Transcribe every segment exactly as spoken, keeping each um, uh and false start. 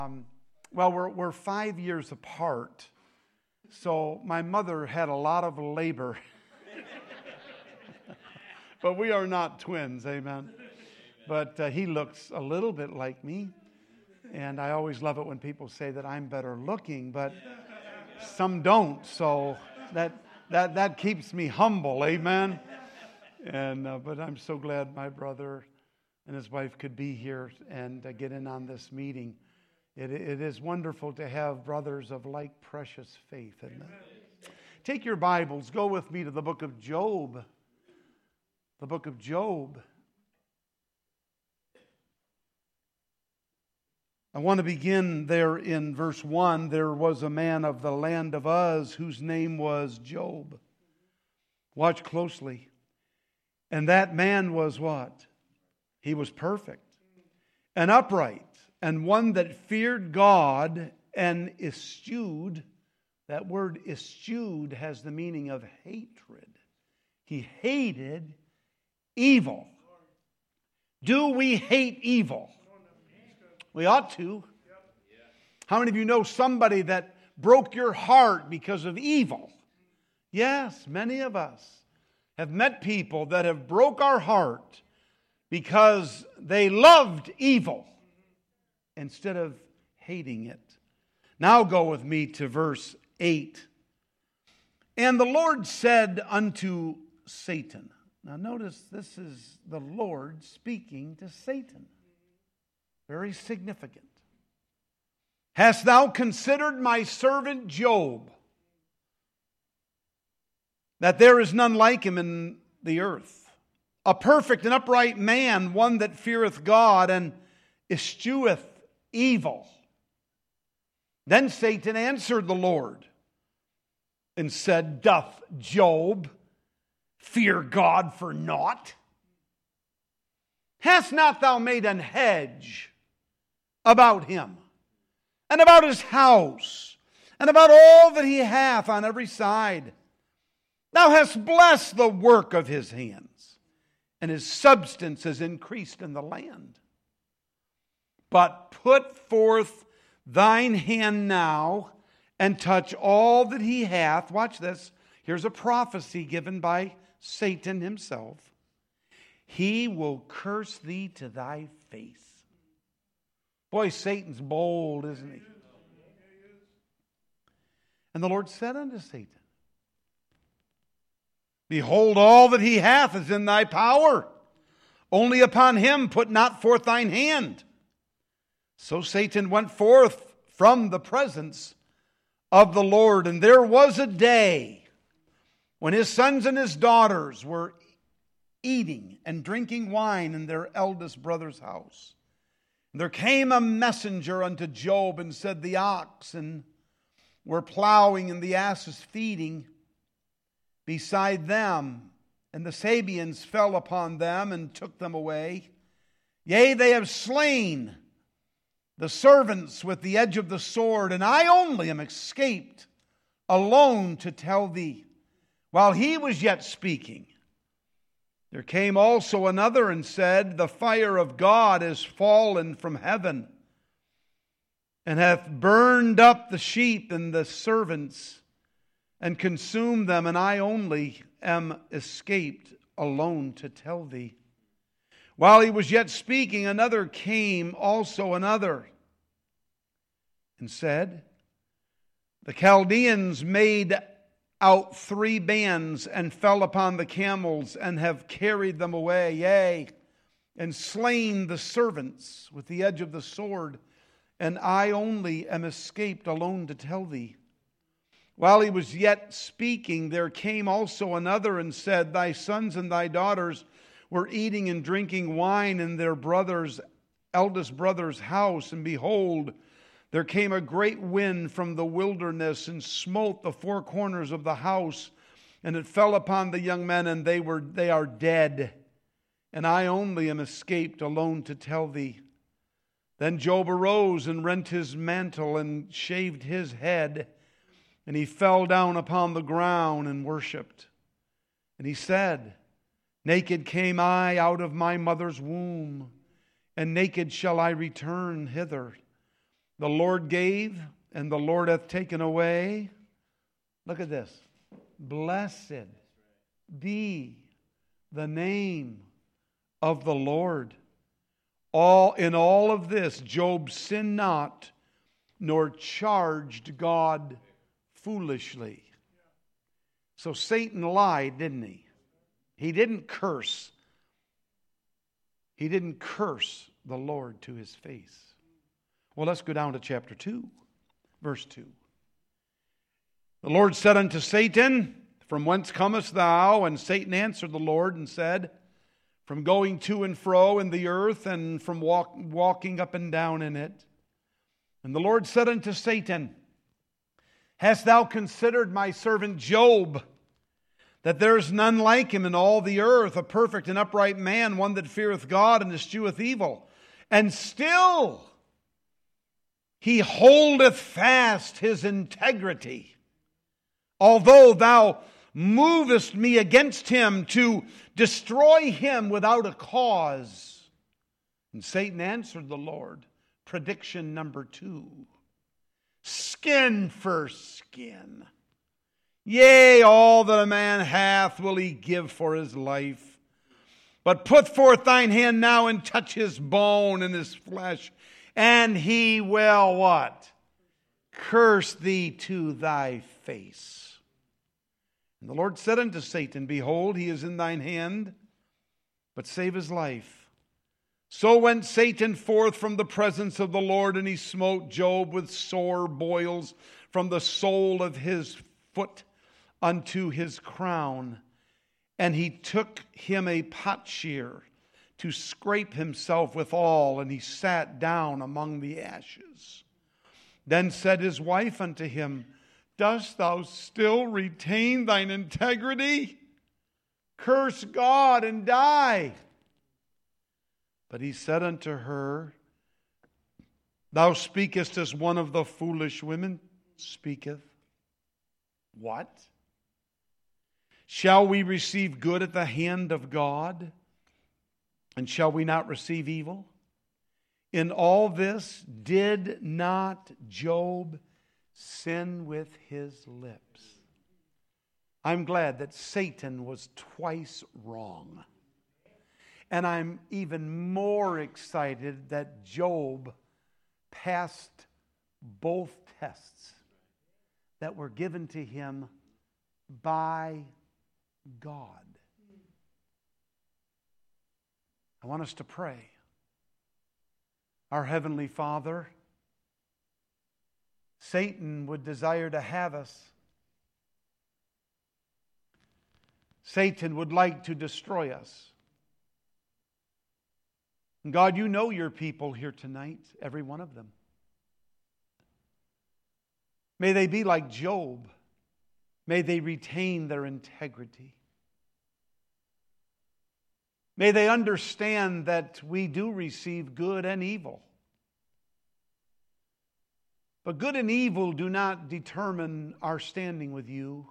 Um, well, we're we're five years apart, so my mother had a lot of labor. But we are not twins, amen. But uh, he looks a little bit like me, and I always love it when people say that I'm better looking, but some don't. So that that that keeps me humble, amen. And uh, but I'm so glad my brother and his wife could be here and uh, get in on this meeting. It, it is wonderful to have brothers of like precious faith, isn't it? Take your Bibles, go with me to the book of Job. The book of Job. I want to begin there in verse one. There was a man of the land of Uz whose name was Job. Watch closely. And that man was what? He was perfect and upright, and one that feared God and eschewed. That word eschewed has the meaning of hatred. He hated evil. Do we hate evil? We ought to. How many of you know somebody that broke your heart because of evil? Yes, many of us have met people that have broke our heart because they loved evil instead of hating it. Now go with me to verse eight. And the Lord said unto Satan. Now notice this is the Lord speaking to Satan. Very significant. Hast thou considered my servant Job, that there is none like him in the earth? A perfect and upright man, one that feareth God and escheweth evil. Then Satan answered the Lord and said, Doth Job fear God for naught? Hast not thou made an hedge about him, and about his house, and about all that he hath on every side? Thou hast blessed the work of his hands, and his substance is increased in the land. But put forth thine hand now, and touch all that he hath. Watch this. Here's a prophecy given by Satan himself. He will curse thee to thy face. Boy, Satan's bold, isn't he? And the Lord said unto Satan, Behold, all that he hath is in thy power. Only upon him put not forth thine hand. So Satan went forth from the presence of the Lord. And there was a day when his sons and his daughters were eating and drinking wine in their eldest brother's house. And there came a messenger unto Job and said, The oxen were plowing and the asses feeding beside them, and the Sabeans fell upon them and took them away. Yea, they have slain the servants with the edge of the sword, and I only am escaped alone to tell thee. While he was yet speaking, there came also another and said, The fire of God is fallen from heaven, and hath burned up the sheep and the servants, and consumed them, and I only am escaped alone to tell thee. While he was yet speaking, another came, also another, and said, The Chaldeans made out three bands, and fell upon the camels, and have carried them away, yea, and slain the servants with the edge of the sword, and I only am escaped alone to tell thee. While he was yet speaking, there came also another and said, Thy sons and thy daughters were eating and drinking wine in their brother's, eldest brother's house, and behold, there came a great wind from the wilderness and smote the four corners of the house, and it fell upon the young men, and they were they are dead. And I only am escaped alone to tell thee. Then Job arose and rent his mantle and shaved his head, and he fell down upon the ground and worshipped. And he said, Naked came I out of my mother's womb, and naked shall I return hither. The Lord gave, and the Lord hath taken away. Look at this. Blessed be the name of the Lord. All in all of this, Job sinned not, nor charged God foolishly. So Satan lied, didn't he? He didn't curse. He didn't curse the Lord to his face. Well, let's go down to chapter two, verse two. The Lord said unto Satan, From whence comest thou? And Satan answered the Lord and said, From going to and fro in the earth, and from walk, walking up and down in it. And the Lord said unto Satan, Hast thou considered my servant Job, that there is none like him in all the earth, a perfect and upright man, one that feareth God and escheweth evil? And still he holdeth fast his integrity, although thou movest me against him to destroy him without a cause. And Satan answered the Lord, prediction number two, skin for skin. Yea, all that a man hath will he give for his life. But put forth thine hand now and touch his bone and his flesh, and he will what? Curse thee to thy face. And the Lord said unto Satan, Behold, he is in thine hand, but save his life. So went Satan forth from the presence of the Lord, and he smote Job with sore boils from the sole of his foot unto his crown. And he took him a potsherd to scrape himself withal, and he sat down among the ashes. Then said his wife unto him, Dost thou still retain thine integrity? Curse God and die. But he said unto her, Thou speakest as one of the foolish women speaketh. What? Shall we receive good at the hand of God? And shall we not receive evil? In all this did not Job sin with his lips? I'm glad that Satan was twice wrong. And I'm even more excited that Job passed both tests that were given to him by God. I want us to pray. Our Heavenly Father, Satan would desire to have us. Satan would like to destroy us. And God, you know your people here tonight, every one of them. May they be like Job. May they retain their integrity. May they understand that we do receive good and evil. But good and evil do not determine our standing with you.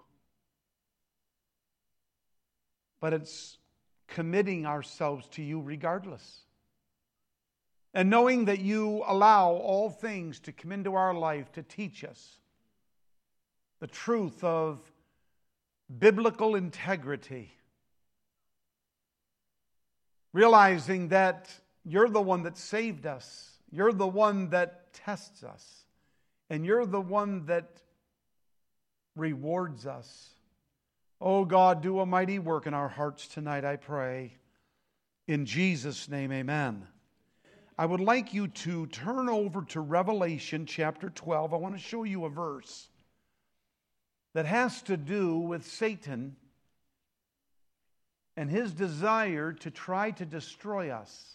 But it's committing ourselves to you regardless. And knowing that you allow all things to come into our life to teach us the truth of biblical integrity. Realizing that you're the one that saved us. You're the one that tests us. And you're the one that rewards us. Oh God, do a mighty work in our hearts tonight, I pray. In Jesus' name, amen. I would like you to turn over to Revelation chapter twelve. I want to show you a verse that has to do with Satan and his desire to try to destroy us.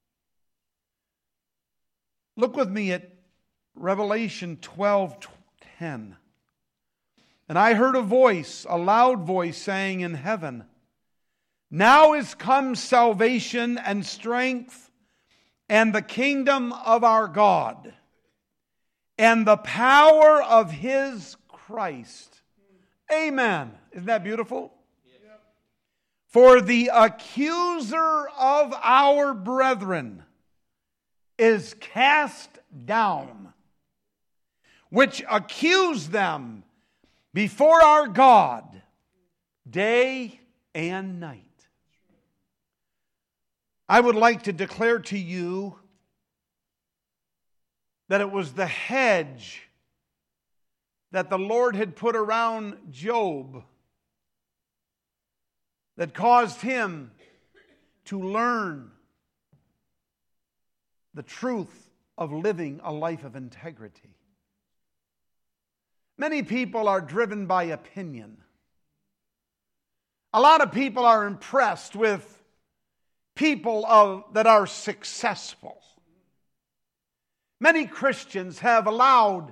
Look with me at Revelation twelve ten. And I heard a voice, a loud voice, saying in heaven, Now is come salvation and strength and the kingdom of our God and the power of his Christ. Amen. Isn't that beautiful? Yep. For the accuser of our brethren is cast down. which accuse them before our God day and night. I would like to declare to you that it was the hedge that the Lord had put around Job that caused him to learn the truth of living a life of integrity. Many people are driven by opinion. A lot of people are impressed with people of, that are successful. Many Christians have allowed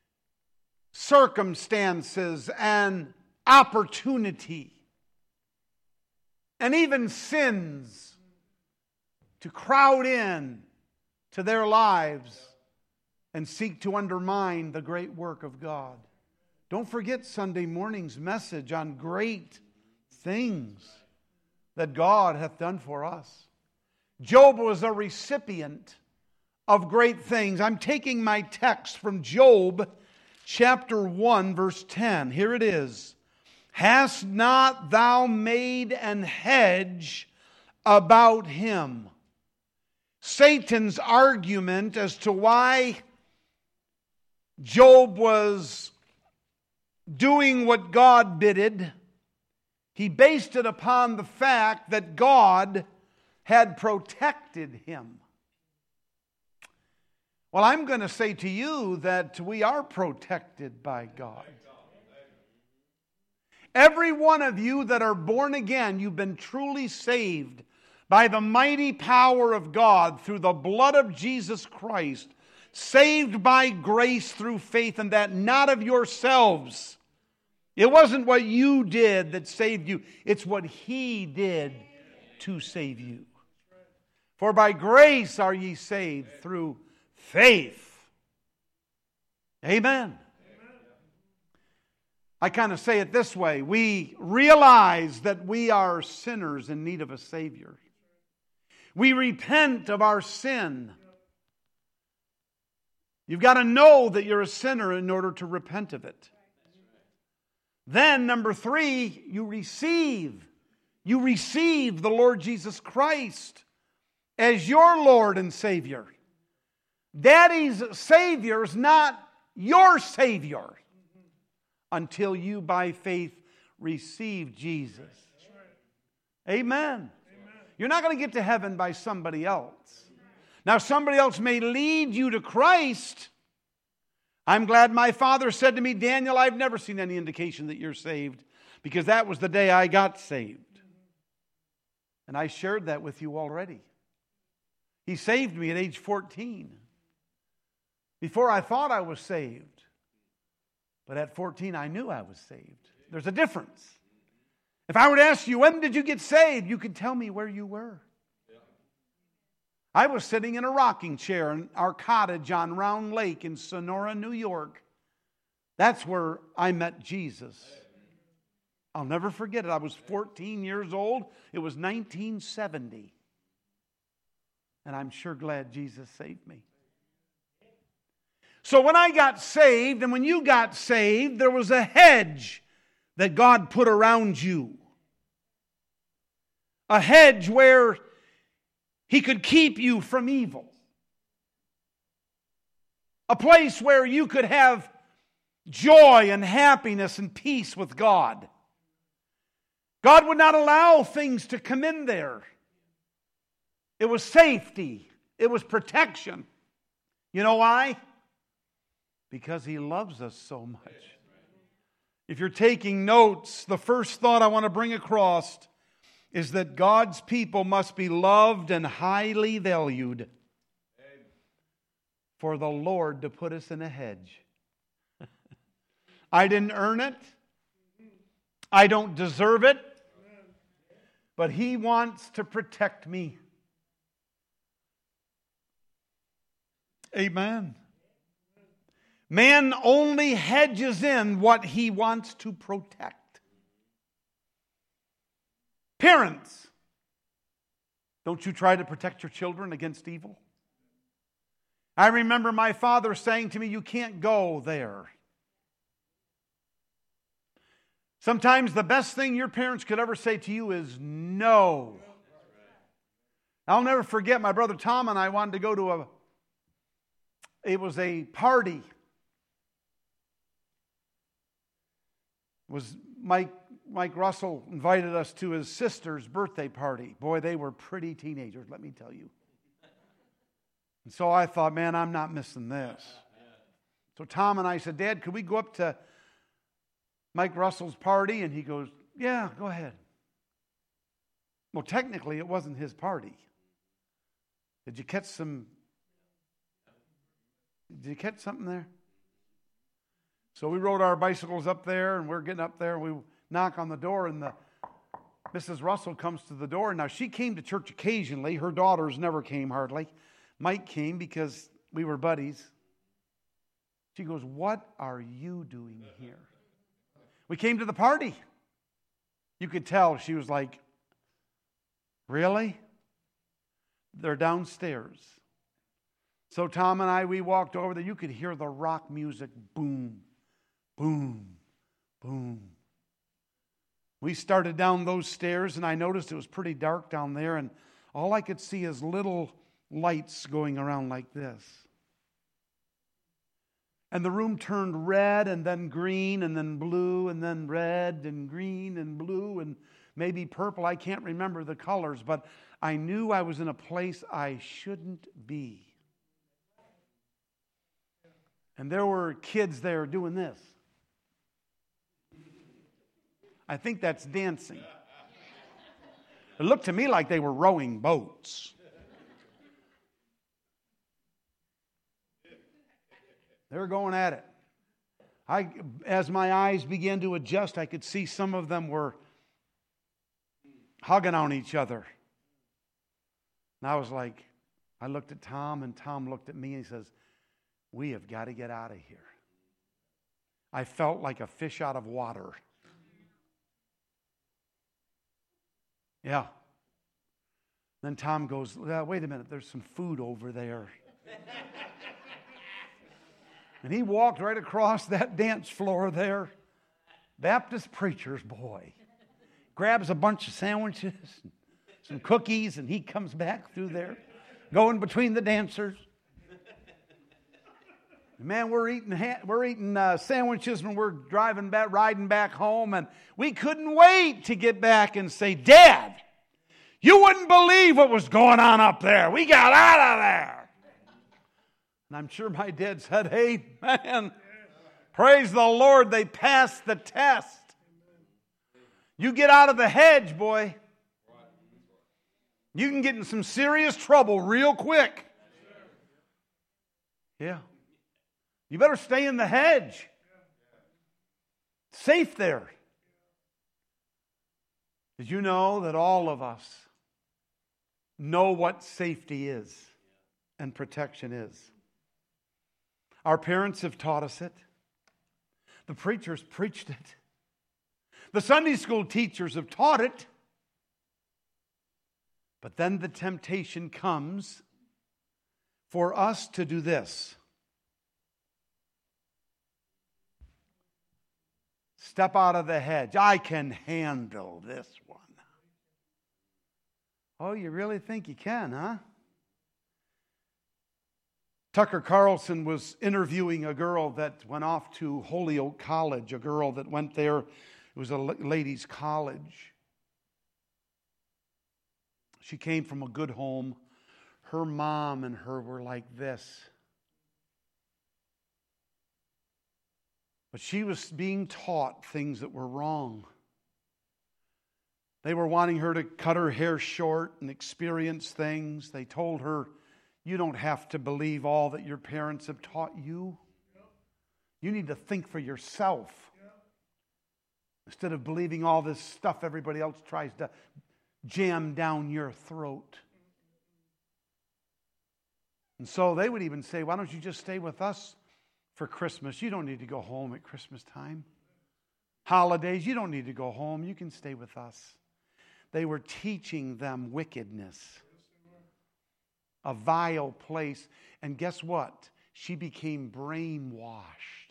circumstances and opportunity and even sins to crowd in to their lives and seek to undermine the great work of God. Don't forget Sunday morning's message on great things that God hath done for us. Job was a recipient of great things. I'm taking my text from Job chapter one, verse ten. Here it is. Hast not thou made an hedge about him? Satan's argument as to why Job was doing what God bidded, he based it upon the fact that God had protected him. Well, I'm going to say to you that we are protected by God. Every one of you that are born again, you've been truly saved by the mighty power of God through the blood of Jesus Christ, saved by grace through faith, and that not of yourselves. It wasn't what you did that saved you. It's what He did to save you. For by grace are ye saved through faith. Amen. I kind of say it this way. We realize that we are sinners in need of a Savior. We repent of our sin. You've got to know that you're a sinner in order to repent of it. Then, number three, you receive. You receive the Lord Jesus Christ as your Lord and Savior. Daddy's Savior is not your Savior until you, by faith, receive Jesus. Amen. You're not going to get to heaven by somebody else. Now, somebody else may lead you to Christ. I'm glad my father said to me, Daniel, I've never seen any indication that you're saved, because that was the day I got saved. And I shared that with you already. He saved me at age fourteen. Before I thought I was saved. But at fourteen, I knew I was saved. There's a difference. If I were to ask you, when did you get saved? You could tell me where you were. I was sitting in a rocking chair in our cottage on Round Lake in Sonora, New York. That's where I met Jesus. I'll never forget it. I was fourteen years old. It was nineteen seventy. And I'm sure glad Jesus saved me. So when I got saved, and when you got saved, there was a hedge that God put around you. A hedge where He could keep you from evil. A place where you could have joy and happiness and peace with God. God would not allow things to come in there. It was safety. It was protection. You know why? Because He loves us so much. If you're taking notes, the first thought I want to bring across is that God's people must be loved and highly valued for the Lord to put us in a hedge. I didn't earn it. I don't deserve it. But He wants to protect me. Amen. Man only hedges in what he wants to protect. Parents, don't you try to protect your children against evil? I remember my father saying to me, you can't go there. Sometimes the best thing your parents could ever say to you is no. I'll never forget my brother Tom and I wanted to go to a, it was a party. It was Mike, Mike Russell invited us to his sister's birthday party. Boy, they were pretty teenagers, let me tell you. And so I thought, man, I'm not missing this. So Tom and I said, Dad, could we go up to Mike Russell's party? And he goes, yeah, go ahead. Well, technically, it wasn't his party. Did you catch some, did you catch something there? So we rode our bicycles up there, and we're getting up there, and we knock on the door, and the Missus Russell comes to the door. Now, she came to church occasionally. Her daughters never came hardly. Mike came because we were buddies. She goes, what are you doing here? We came to the party. You could tell she was like, really? They're downstairs. So Tom and I, we walked over there. You could hear the rock music boom, boom, boom. We started down those stairs, and I noticed it was pretty dark down there, and all I could see is little lights going around like this. And the room turned red and then green and then blue and then red and green and blue and maybe purple. I can't remember the colors, but I knew I was in a place I shouldn't be. And there were kids there doing this. I think that's dancing. It looked to me like they were rowing boats. They were going at it. I, as my eyes began to adjust, I could see some of them were hugging on each other. And I was like, I looked at Tom, and Tom looked at me, and he says, we have got to get out of here. I felt like a fish out of water. Yeah. Then Tom goes, well, wait a minute, there's some food over there. And he walked right across that dance floor there. Baptist preacher's boy. Grabs a bunch of sandwiches, some cookies, and he comes back through there, going between the dancers. Man, we're eating we're eating uh, sandwiches when we're driving back, riding back home, and we couldn't wait to get back and say, Dad, you wouldn't believe what was going on up there. We got out of there. And I'm sure my dad said, hey, man, praise the Lord, they passed the test. You get out of the hedge, boy. You can get in some serious trouble real quick. Yeah. You better stay in the hedge. Safe there. Did you know that all of us know what safety is and protection is? Our parents have taught us it. The preachers preached it. The Sunday school teachers have taught it. But then the temptation comes for us to do this. Step out of the hedge. I can handle this one. Oh, you really think you can, huh? Tucker Carlson was interviewing a girl that went off to Holyoke College, a girl that went there. It was a ladies' college. She came from a good home. Her mom and her were like this. But she was being taught things that were wrong. They were wanting her to cut her hair short and experience things. They told her, you don't have to believe all that your parents have taught you. You need to think for yourself. Instead of believing all this stuff everybody else tries to jam down your throat. And so they would even say, why don't you just stay with us for Christmas? You don't need to go home at Christmas time. Holidays, you don't need to go home. You can stay with us. They were teaching them wickedness. a vile place. And guess what? She became brainwashed.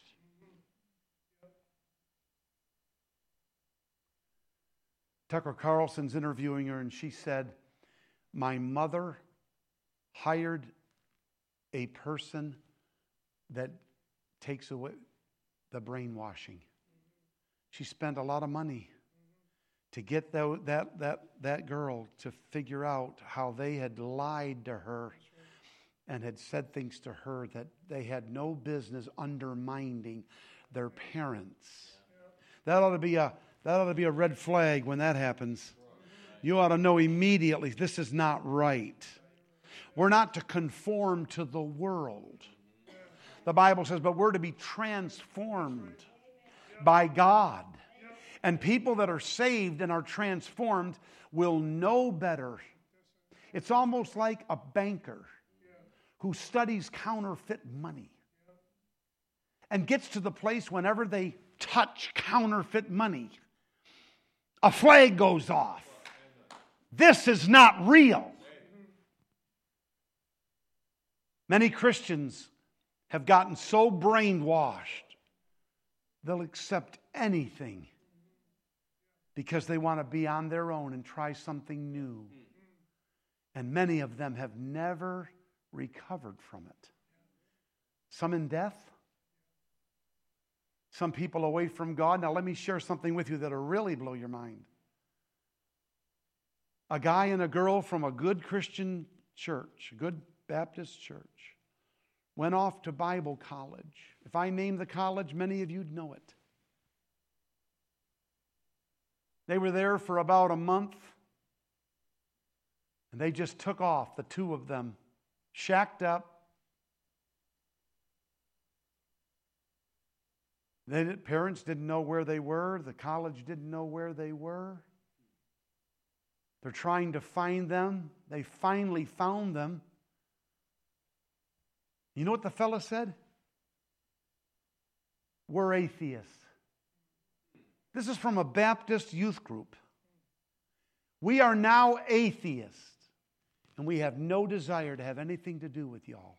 Tucker Carlson's interviewing her, and she said, my mother hired a person that takes away the brainwashing. She spent a lot of money to get that, that, that, that girl to figure out how they had lied to her and had said things to her that they had no business undermining their parents. That ought to be a that ought to be a red flag when that happens. You ought to know immediately this is not right. We're not to conform to the world. The Bible says, but we're to be transformed by God. And people that are saved and are transformed will know better. It's almost like a banker who studies counterfeit money and gets to the place whenever they touch counterfeit money, a flag goes off. This is not real. Many Christians have gotten so brainwashed, they'll accept anything because they want to be on their own and try something new. And many of them have never recovered from it. Some in death. Some people away from God. Now let me share something with you that'll really blow your mind. A guy and a girl from a good Christian church, a good Baptist church, went off to Bible college. If I name the college, many of you'd know it. They were there for about a month, and they just took off, the two of them, shacked up. They, parents didn't know where they were. The college didn't know where they were. They're trying to find them. They finally found them. You know what the fella said? We're atheists. This is from a Baptist youth group. We are now atheists, and we have no desire to have anything to do with y'all.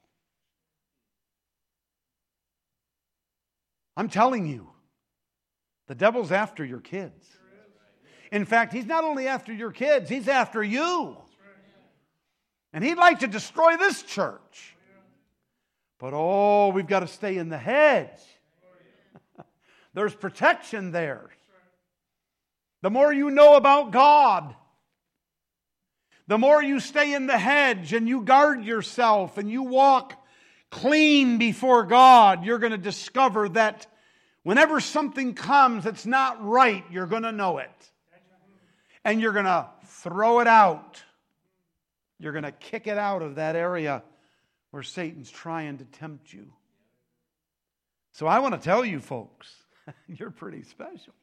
I'm telling you, the devil's after your kids. In fact, he's not only after your kids, he's after you. And he'd like to destroy this church. But oh, we've got to stay in the hedge. There's protection there. The more you know about God, the more you stay in the hedge and you guard yourself and you walk clean before God, you're going to discover that whenever something comes that's not right, you're going to know it. And you're going to throw it out. You're going to kick it out of that area where Satan's trying to tempt you. So I want to tell you folks, you're pretty special.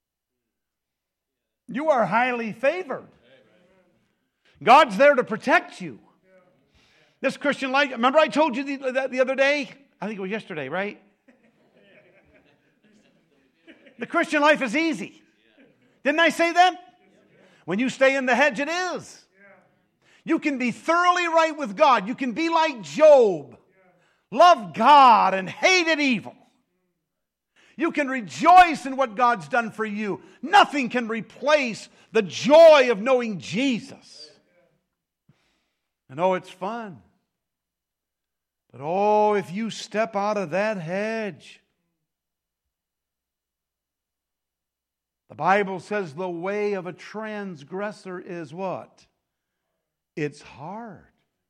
You are highly favored. God's there to protect you. This Christian life, remember I told you the, that the other day? I think it was yesterday, right? The Christian life is easy. Didn't I say that? When you stay in the hedge, it is. You can be thoroughly right with God. You can be like Job. Love God and hated evil. You can rejoice in what God's done for you. Nothing can replace the joy of knowing Jesus. And oh, it's fun. But oh, if you step out of that hedge, the Bible says the way of a transgressor is what? It's hard.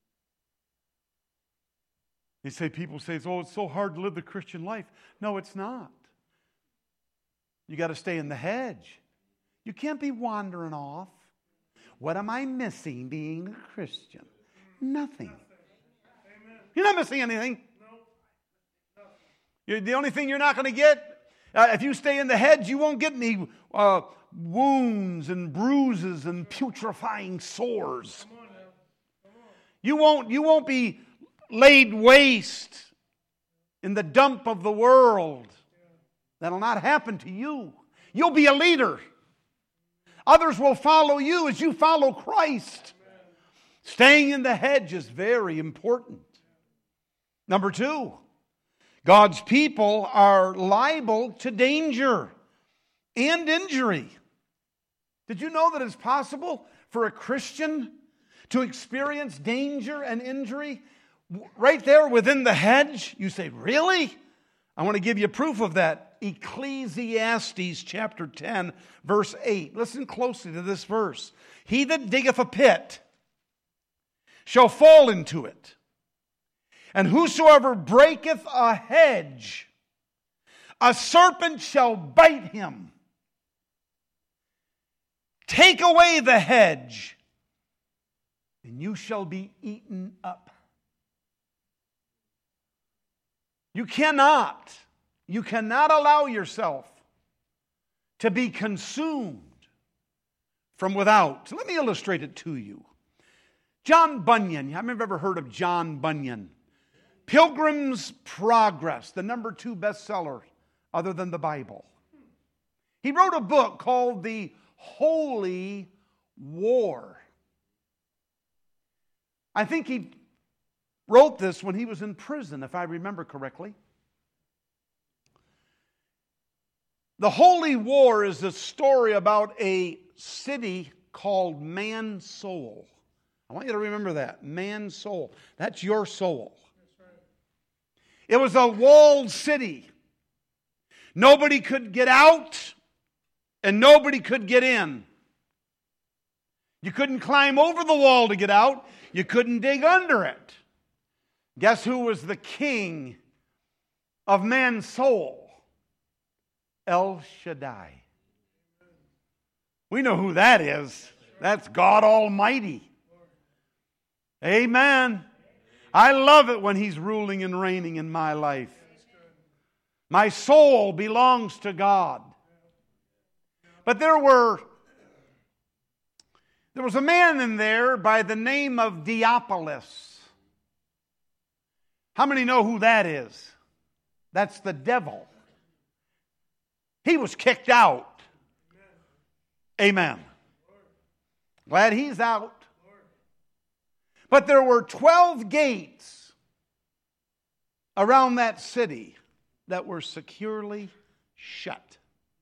You say, people say, oh, it's so hard to live the Christian life. No, it's not. You got to stay in the hedge. You can't be wandering off. What am I missing being a Christian? Nothing. You're not missing anything. You're, the only thing you're not going to get, uh, if you stay in the hedge, you won't get any uh, wounds and bruises and putrefying sores. You won't, you won't be laid waste in the dump of the world. That'll not happen to you. You'll be a leader. Others will follow you as you follow Christ. Staying in the hedge is very important. Number two, God's people are liable to danger and injury. Did you know that it's possible for a Christian to experience danger and injury right there within the hedge? You say, really? I want to give you proof of that. Ecclesiastes chapter ten, verse eight. Listen closely to this verse. He that diggeth a pit shall fall into it, and whosoever breaketh a hedge, a serpent shall bite him. Take away the hedge, and you shall be eaten up. You cannot, you cannot allow yourself to be consumed from without. So let me illustrate it to you. John Bunyan, have you ever heard of John Bunyan? Pilgrim's Progress, the number two bestseller other than the Bible. He wrote a book called The Holy War. I think he wrote this when he was in prison, if I remember correctly. The Holy War is a story about a city called Mansoul. I want you to remember that. Mansoul. That's your soul. It was a walled city. Nobody could get out and nobody could get in. You couldn't climb over the wall to get out. You couldn't dig under it. Guess who was the king of Mansoul? El Shaddai. We know who that is. That's God Almighty. Amen. I love it when He's ruling and reigning in my life. My soul belongs to God. But there were there was a man in there by the name of Diopolis. How many know who that is? That's the devil. He was kicked out. Amen. Glad he's out. But there were twelve gates around that city that were securely shut.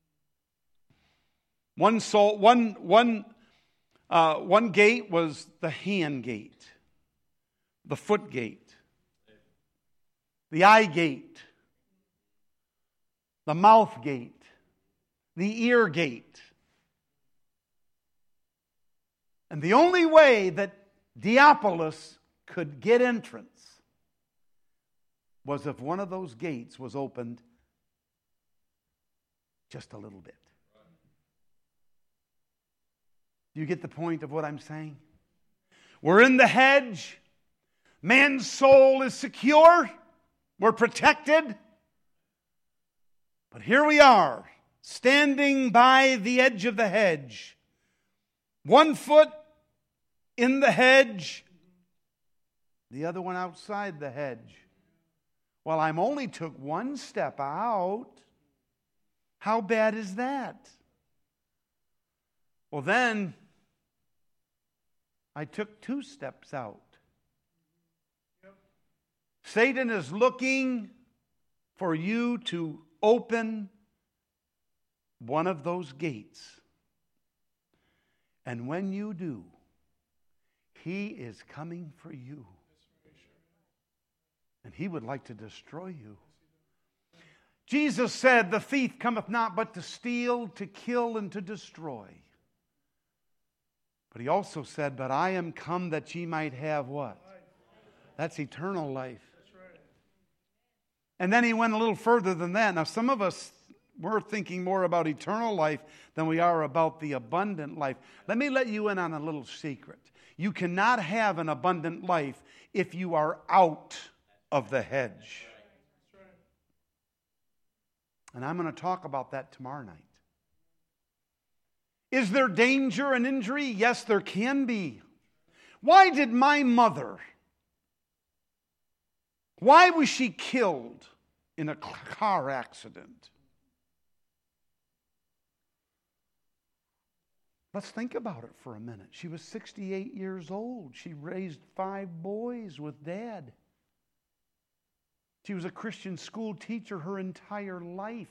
One soul, one, one, uh, one gate was the hand gate, the foot gate, the eye gate, the mouth gate, the ear gate. And the only way that Diopolis could get entrance was if one of those gates was opened just a little bit. Do you get the point of what I'm saying? We're in the hedge. Man's soul is secure. We're protected. But here we are, standing by the edge of the hedge. One foot in the hedge, the other one outside the hedge. Well, I'm only took one step out. How bad is that? Well, then I took two steps out. Yep. Satan is looking for you to open one of those gates. And when you do, he is coming for you. And he would like to destroy you. Jesus said, the thief cometh not but to steal, to kill, and to destroy. But he also said, but I am come that ye might have what? That's eternal life. And then he went a little further than that. Now some of us, we're thinking more about eternal life than we are about the abundant life. Let me let you in on a little secret. You cannot have an abundant life if you are out of the hedge. And I'm going to talk about that tomorrow night. Is there danger and injury? Yes, there can be. Why did my mother, why was she killed in a car accident? Let's think about it for a minute. She was sixty-eight years old. She raised five boys with Dad. She was a Christian school teacher her entire life.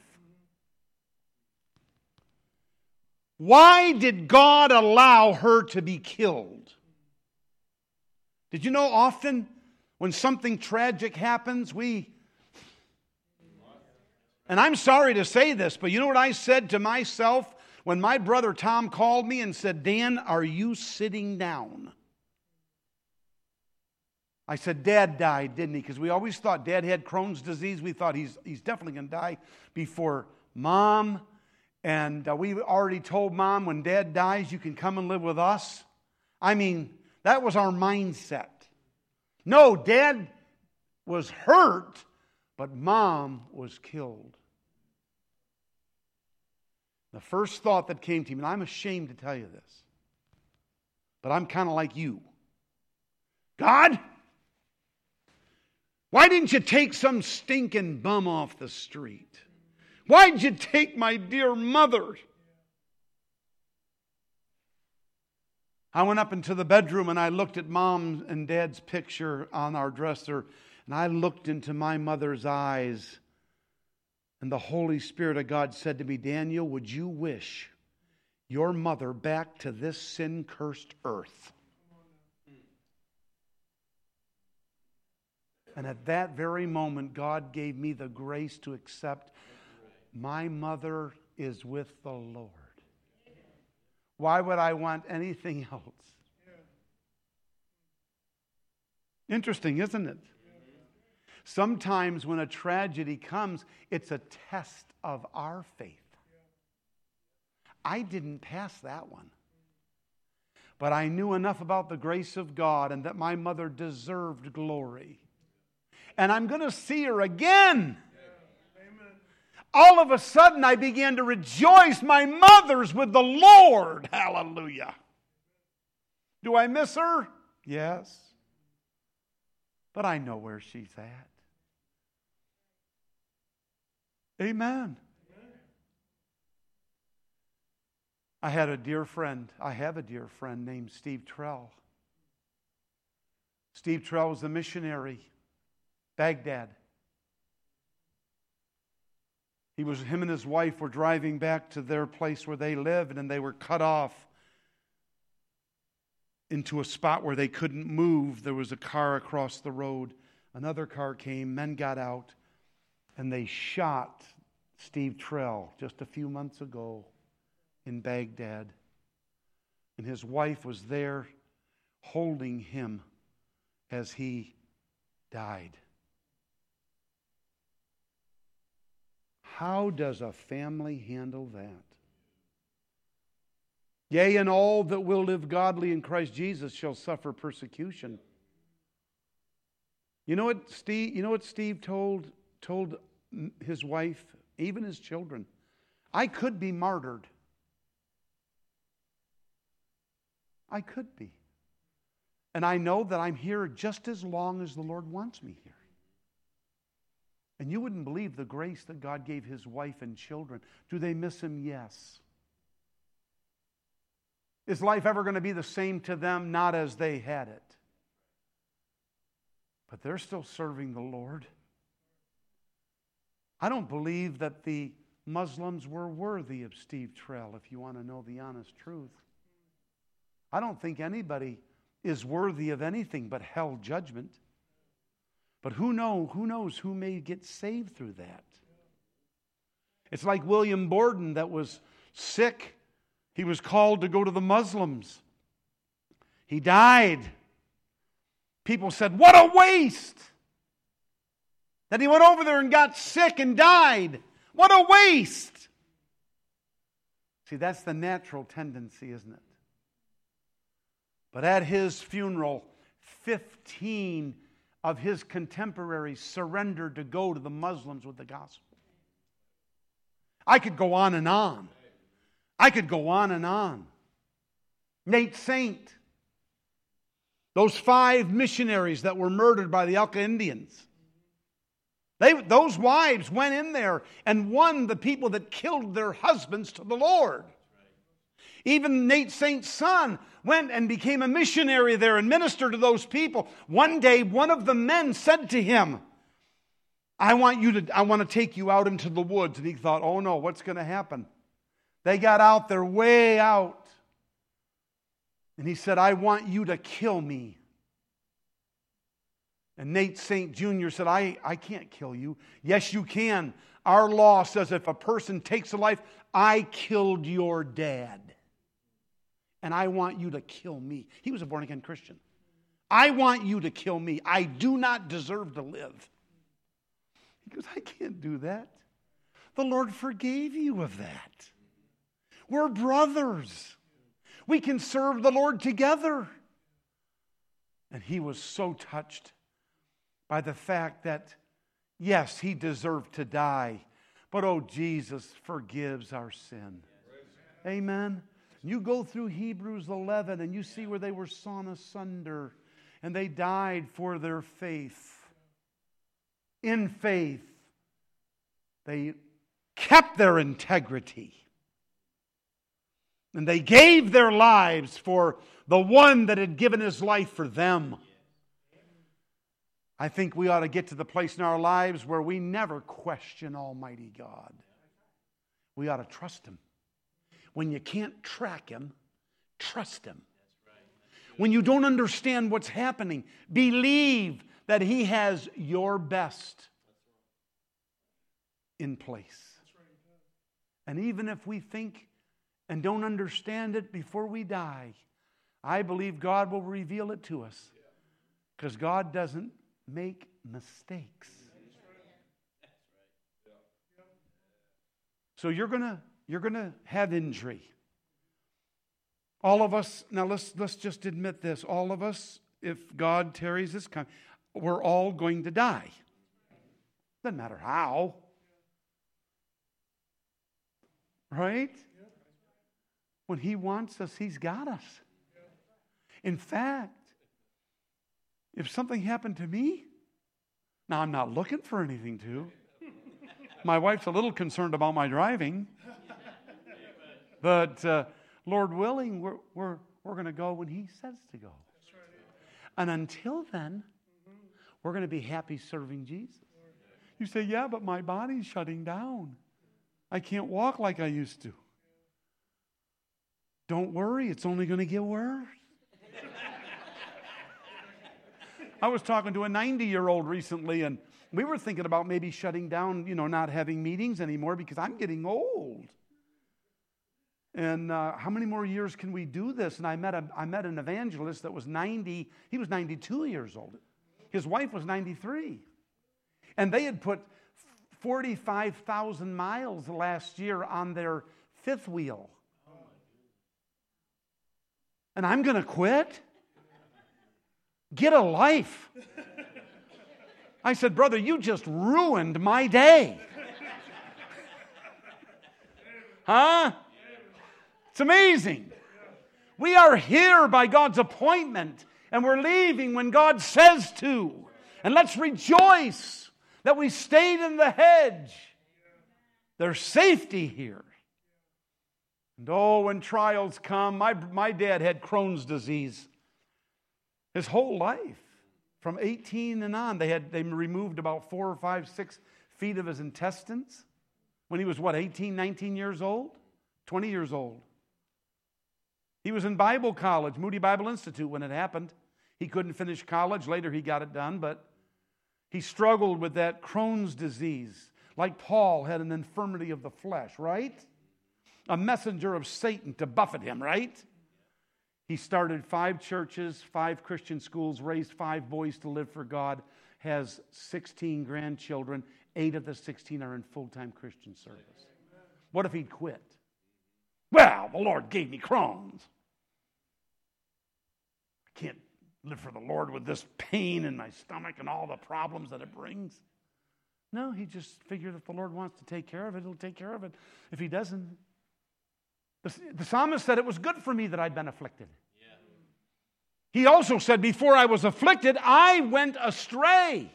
Why did God allow her to be killed? Did you know often when something tragic happens, we... And I'm sorry to say this, but you know what I said to myself when my brother Tom called me and said, Dan, are you sitting down? I said, Dad died, didn't he? Because we always thought Dad had Crohn's disease. We thought he's, he's definitely going to die before Mom. And uh, we already told Mom, when Dad dies, you can come and live with us. I mean, that was our mindset. No, Dad was hurt, but Mom was killed. The first thought that came to me, and I'm ashamed to tell you this, but I'm kind of like you. God, why didn't you take some stinking bum off the street? Why did you take my dear mother? I went up into the bedroom and I looked at Mom and Dad's picture on our dresser, and I looked into my mother's eyes. And the Holy Spirit of God said to me, Daniel, would you wish your mother back to this sin-cursed earth? And at that very moment, God gave me the grace to accept my mother is with the Lord. Why would I want anything else? Interesting, isn't it? Sometimes when a tragedy comes, it's a test of our faith. I didn't pass that one. But I knew enough about the grace of God and that my mother deserved glory. And I'm going to see her again. All of a sudden I began to rejoice. My mother's with the Lord. Hallelujah. Do I miss her? Yes. But I know where she's at. Amen. I had a dear friend. I have a dear friend named Steve Trell. Steve Trell was a missionary, Baghdad. He was, him and his wife were driving back to their place where they lived, and they were cut off into a spot where they couldn't move. There was a car across the road. Another car came, men got out, and they shot Steve Trell just a few months ago in Baghdad. And his wife was there holding him as he died. How does a family handle that? Yea, and all that will live godly in Christ Jesus shall suffer persecution. You know what Steve, you know what Steve told, told his wife, even his children? I could be martyred. I could be. And I know that I'm here just as long as the Lord wants me here. And you wouldn't believe the grace that God gave his wife and children. Do they miss him? Yes. Is life ever going to be the same to them? Not as they had it. But they're still serving the Lord. I don't believe that the Muslims were worthy of Steve Trell, if you want to know the honest truth. I don't think anybody is worthy of anything but hell judgment. But who know, who knows who may get saved through that? It's like William Borden that was sick. He was called to go to the Muslims. He died. People said, what a waste! That he went over there and got sick and died. What a waste! See, that's the natural tendency, isn't it? But at his funeral, fifteen of his contemporaries surrendered to go to the Muslims with the gospel. I could go on and on. I could go on and on. Nate Saint. Those five missionaries that were murdered by the Auca Indians. They, those wives went in there and won the people that killed their husbands to the Lord. Even Nate Saint's son went and became a missionary there and ministered to those people. One day, one of the men said to him, I want you to, I want to take you out into the woods. And he thought, oh no, what's going to happen? They got out there way out. And he said, I want you to kill me. And Nate Saint Junior said, I, I can't kill you. Yes, you can. Our law says if a person takes a life, I killed your dad. And I want you to kill me. He was a born-again Christian. I want you to kill me. I do not deserve to live. He goes, I can't do that. The Lord forgave you of that. We're brothers. We can serve the Lord together. And he was so touched by the fact that, yes, he deserved to die, but oh, Jesus forgives our sin. Amen. You go through Hebrews eleven and you see where they were sawn asunder and they died for their faith. In faith, they kept their integrity. And they gave their lives for the one that had given his life for them. I think we ought to get to the place in our lives where we never question Almighty God. We ought to trust Him. When you can't track Him, trust Him. When you don't understand what's happening, believe that He has your best in place. And even if we think and don't understand it before we die, I believe God will reveal it to us. Because God doesn't make mistakes. So you're gonna you're gonna have injury. All of us, now let's let's just admit this. All of us, if God tarries this time, we're all going to die. Doesn't matter how. Right? When He wants us, He's got us. In fact, if something happened to me, now I'm not looking for anything to. My wife's a little concerned about my driving. But uh, Lord willing, we're, we're, we're going to go when He says to go. And until then, we're going to be happy serving Jesus. You say, yeah, but my body's shutting down. I can't walk like I used to. Don't worry, it's only going to get worse. I was talking to a ninety-year-old recently, and we were thinking about maybe shutting down, you know, not having meetings anymore because I'm getting old. And uh, how many more years can we do this? And I met a, I met an evangelist that was ninety. He was ninety-two years old. His wife was ninety-three. And they had put forty-five thousand miles last year on their fifth wheel. And I'm going to quit? Get a life. I said, brother, you just ruined my day. Huh? It's amazing. We are here by God's appointment, and we're leaving when God says to. And let's rejoice that we stayed in the hedge. There's safety here. And oh, when trials come, my, my dad had Crohn's disease. His whole life, from eighteen and on, they had they removed about four or five, six feet of his intestines. When he was, what, eighteen, nineteen years old? twenty years old. He was in Bible college, Moody Bible Institute, when it happened. He couldn't finish college. Later he got it done, but he struggled with that Crohn's disease. Like Paul had an infirmity of the flesh, right? A messenger of Satan to buffet him, right? He started five churches, five Christian schools, raised five boys to live for God, has sixteen grandchildren. Eight of the sixteen are in full-time Christian service. What if he'd quit? Well, the Lord gave me Crohn's. I can't live for the Lord with this pain in my stomach and all the problems that it brings. No, he just figured if the Lord wants to take care of it, He'll take care of it. If He doesn't, the, the psalmist said it was good for me that I'd been afflicted. He also said, before I was afflicted, I went astray.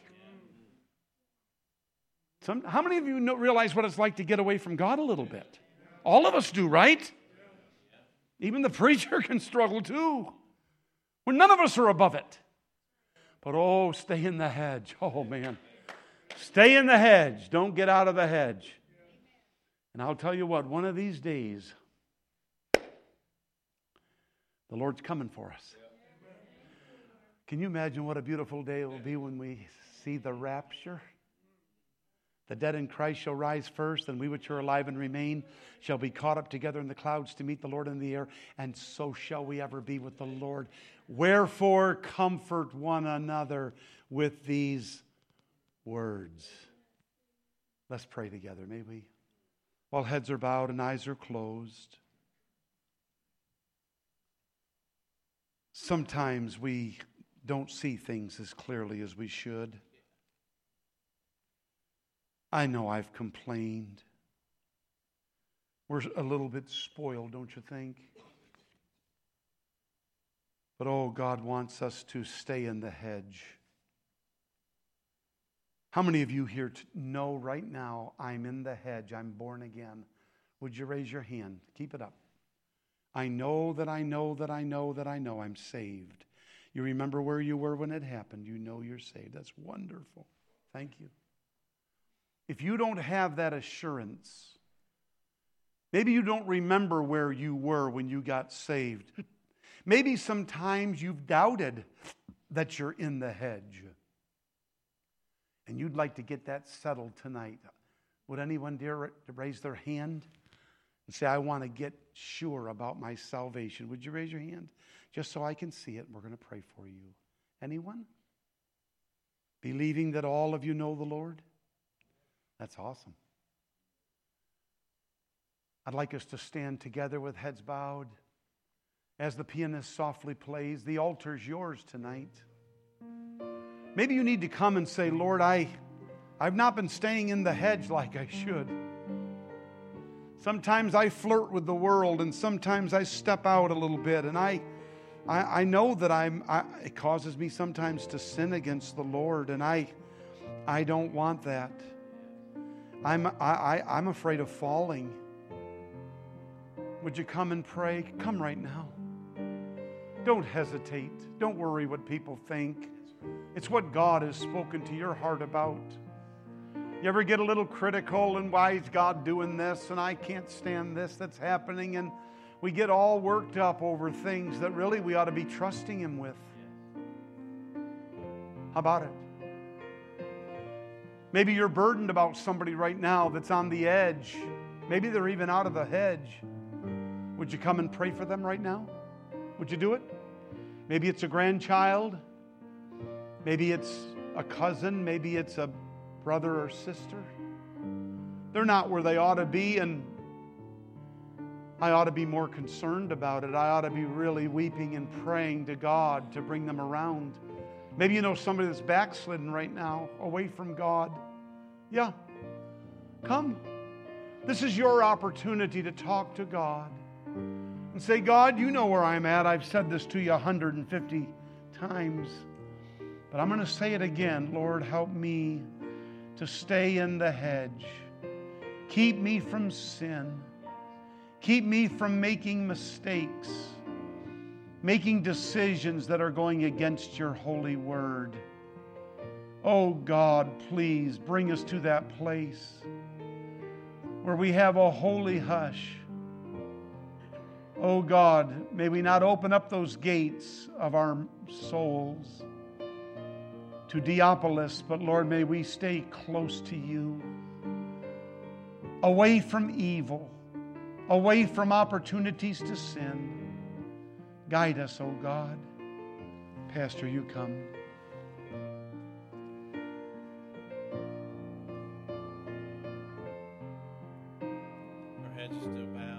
Some, how many of you know, realize what it's like to get away from God a little bit? All of us do, right? Even the preacher can struggle too. When none of us are above it. But oh, stay in the hedge. Oh, man. Stay in the hedge. Don't get out of the hedge. And I'll tell you what, one of these days, the Lord's coming for us. Can you imagine what a beautiful day it will be when we see the rapture? The dead in Christ shall rise first, and we which are alive and remain shall be caught up together in the clouds to meet the Lord in the air, and so shall we ever be with the Lord. Wherefore, comfort one another with these words. Let's pray together, may we? While heads are bowed and eyes are closed. Sometimes we don't see things as clearly as we should. I know I've complained. We're a little bit spoiled, don't you think? But oh, God wants us to stay in the hedge. How many of you here know right now, I'm in the hedge, I'm born again? Would you raise your hand? Keep it up. I know that I know that I know that I know I'm saved. You remember where you were when it happened. You know you're saved. That's wonderful. Thank you. If you don't have that assurance, maybe you don't remember where you were when you got saved. Maybe sometimes you've doubted that you're in the hedge. And you'd like to get that settled tonight. Would anyone dare to raise their hand and say, I want to get sure about my salvation? Would you raise your hand? Just so I can see it. We're going to pray for you. Anyone? Believing that all of you know the Lord? That's awesome. I'd like us to stand together with heads bowed. As the pianist softly plays, the altar's yours tonight. Maybe you need to come and say, Lord, I, I've not been staying in the hedge like I should. Sometimes I flirt with the world, and sometimes I step out a little bit, and I, I, I know that I'm. I, it causes me sometimes to sin against the Lord, and I, I don't want that. I'm, I, I, I'm afraid of falling. Would you come and pray? Come right now. Don't hesitate. Don't worry what people think. It's what God has spoken to your heart about. You ever get a little critical and why is God doing this and I can't stand this that's happening, and we get all worked up over things that really we ought to be trusting Him with. How about it? Maybe you're burdened about somebody right now that's on the edge. Maybe they're even out of the hedge. Would you come and pray for them right now? Would you do it? Maybe it's a grandchild. Maybe it's a cousin. Maybe it's a brother or sister. They're not where they ought to be, and I ought to be more concerned about it. I ought to be really weeping and praying to God to bring them around. Maybe you know somebody that's backslidden right now, away from God. Yeah. Come. This is your opportunity to talk to God and say, God, you know where I'm at. I've said this to you one hundred fifty times. But I'm going to say it again. Lord, help me to stay in the hedge. Keep me from sin. Keep me from making mistakes, making decisions that are going against your holy word. Oh God, please bring us to that place where we have a holy hush. Oh God, may we not open up those gates of our souls to Diopolis, but Lord, may we stay close to you, away from evil, away from opportunities to sin. Guide us, oh God. Pastor, you come. Our heads are still bowed.